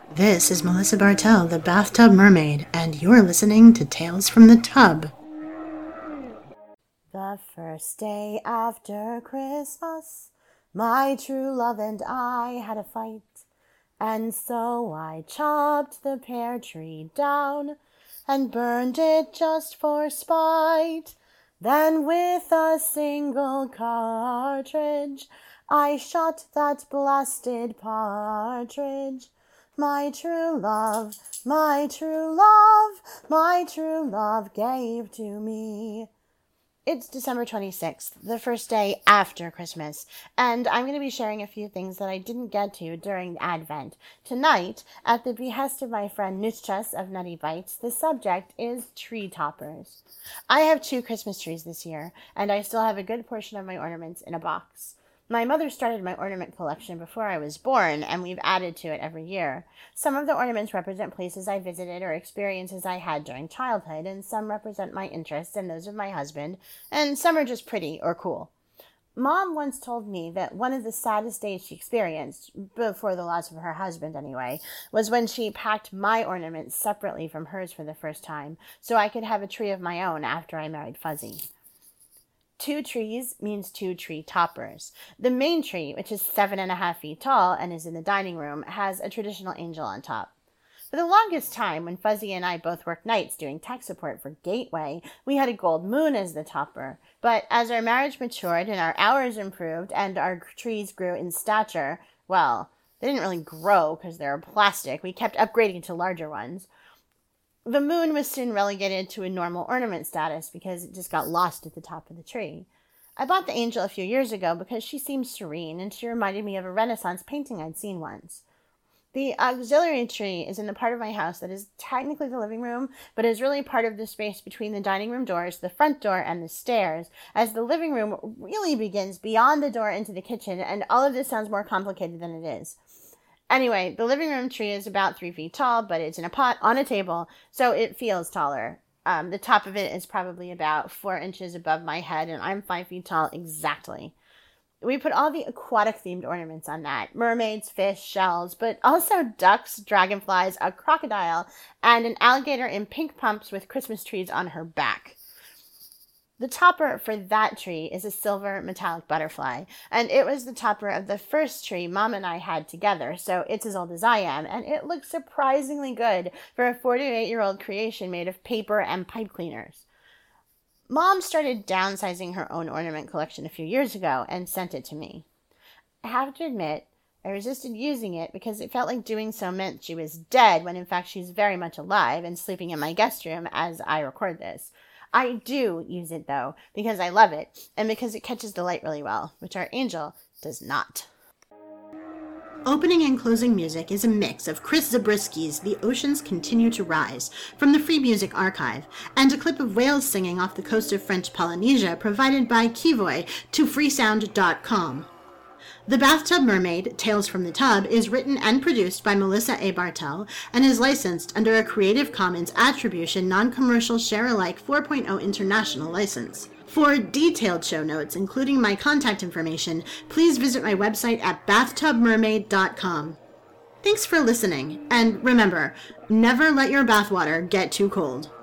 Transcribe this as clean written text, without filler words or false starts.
This is Melissa Bartell, the Bathtub Mermaid, and you're listening to Tales from the Tub. The first day after Christmas, my true love and I had a fight, and so I chopped the pear tree down and burned it just for spite. Then with a single cartridge, I shot that blasted partridge. My true love, my true love, my true love gave to me. It's December 26th, the first day after Christmas, and I'm going to be sharing a few things that I didn't get to during Advent. Tonight, at the behest of my friend Nuschas of Nutty Bites, the subject is tree toppers. I have 2 Christmas trees this year, and I still have a good portion of my ornaments in a box. My mother started my ornament collection before I was born, and we've added to it every year. Some of the ornaments represent places I visited or experiences I had during childhood, and some represent my interests and those of my husband, and some are just pretty or cool. Mom once told me that one of the saddest days she experienced, before the loss of her husband anyway, was when she packed my ornaments separately from hers for the first time, so I could have a tree of my own after I married Fuzzy. 2 trees means 2 tree toppers. The main tree, which is 7.5 feet tall and is in the dining room, has a traditional angel on top. For the longest time, when Fuzzy and I both worked nights doing tech support for Gateway, we had a gold moon as the topper. But as our marriage matured and our hours improved and our trees grew in stature, well, they didn't really grow because they were plastic. We kept upgrading to larger ones. The moon was soon relegated to a normal ornament status because it just got lost at the top of the tree. I bought the angel a few years ago because she seemed serene and she reminded me of a Renaissance painting I'd seen once. The auxiliary tree is in the part of my house that is technically the living room, but is really part of the space between the dining room doors, the front door, and the stairs, as the living room really begins beyond the door into the kitchen, and all of this sounds more complicated than it is. Anyway, the living room tree is about 3 feet tall, but it's in a pot on a table, so it feels taller. The top of it is probably about 4 inches above my head, and I'm 5 feet tall exactly. We put all the aquatic-themed ornaments on that. Mermaids, fish, shells, but also ducks, dragonflies, a crocodile, and an alligator in pink pumps with Christmas trees on her back. The topper for that tree is a silver metallic butterfly, and it was the topper of the first tree Mom and I had together, so it's as old as I am, and it looks surprisingly good for a 48-year-old creation made of paper and pipe cleaners. Mom started downsizing her own ornament collection a few years ago and sent it to me. I have to admit, I resisted using it because it felt like doing so meant she was dead when in fact she's very much alive and sleeping in my guest room as I record this. I do use it, though, because I love it, and because it catches the light really well, which our angel does not. Opening and closing music is a mix of Chris Zabrisky's The Oceans Continue to Rise from the Free Music Archive, and a clip of whales singing off the coast of French Polynesia provided by Kivoy to freesound.com. The Bathtub Mermaid, Tales from the Tub, is written and produced by Melissa A. Bartell and is licensed under a Creative Commons Attribution Non-Commercial Share-alike 4.0 International License. For detailed show notes, including my contact information, please visit my website at bathtubmermaid.com. Thanks for listening, and remember, never let your bathwater get too cold.